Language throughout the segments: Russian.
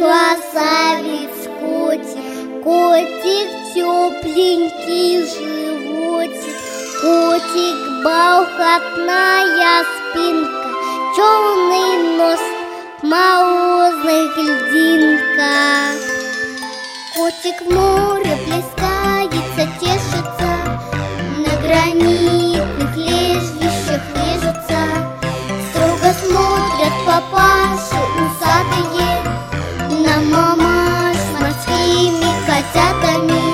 красавец котик, котик тепленький животик, котик бархатная спинка, черный нос в морозных льдинках. Котик в море плескается, тешится, на гранитных лежбищах лежится. Строго смотрят папаши усатые на мамаш с морскими котятами.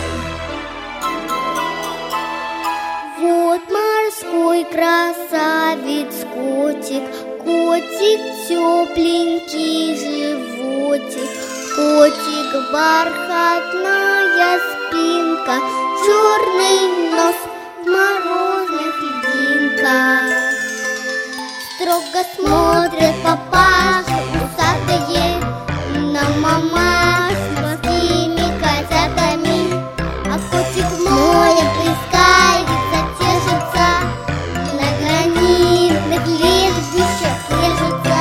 Вот морской красавец котик, котик тепленький животик, котик бархатная спинка, черный нос в морозных льдинках. Строго смотрят папаши усатые на мамаш с морскими котятами. А котик в море плескается, тешится, на гранитных лежбищах лежится.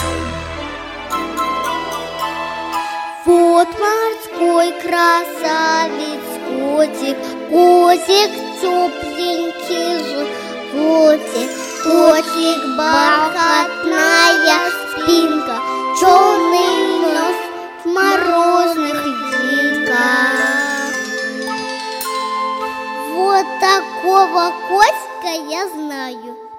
Вот морской красавец котик, котик тепленький животик, котик бархатная спинка, черный нос в морозных льдинках. Вот такого котика я знаю.